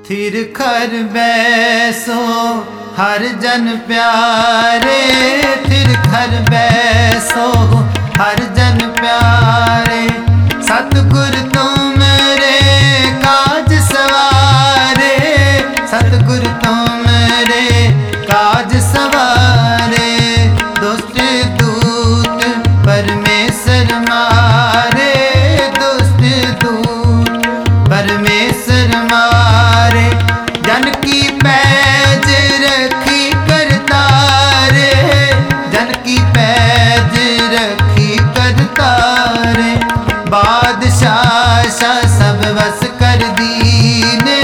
थिर खर बैसो हर जन प्यारे, थिर खर बैसो हर जन प्यारे। सतगुर तुमरे काज सवारे, सतगुर तुमरे काज सवारे। दुष्ट दूत परमेश्वर मारे, दुष्ट दूत परमेश्वर मारे। जन की पैज रखी करतारे, जन की पैज रखी करतारे। बादशाह शाह सब बस कर दीने,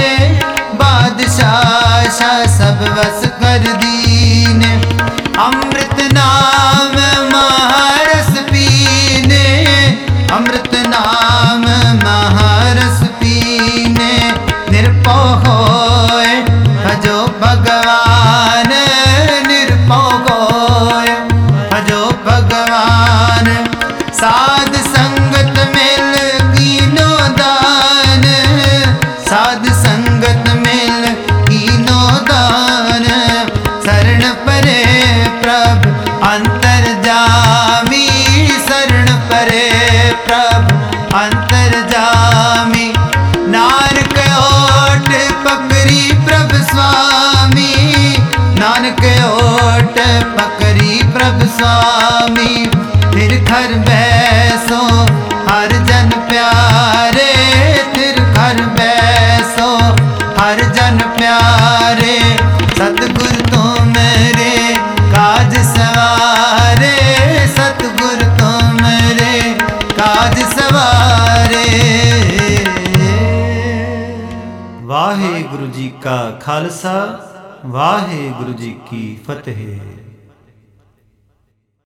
बादशाह शाह सब बस कर दीने। अमृत नाम महारस पीने, अमृत नाम महारस पीने। निरपौ होए भजो भगवान, निरपौ होए भजो भगवान। साध संगत मिल कीनो दान, साध संगत मिल कीनो दान। शरण परे प्रभ अंतर्जामी, शरण परे प्रभ अंतर्जामी। नानक ओट पकड़ी प्रभ स्वामी, नानक ओट पकड़ी प्रभ स्वामी। थिर खर बैसो हर जन प्यारे, थिर खर बैसो हर जन प्यारे। सतगुर तुमरे काज सवारे, सतगुर तुमरे काज सवारे। वाहे गुरु जी का खालसा, वाहे गुरु जी की फतेह।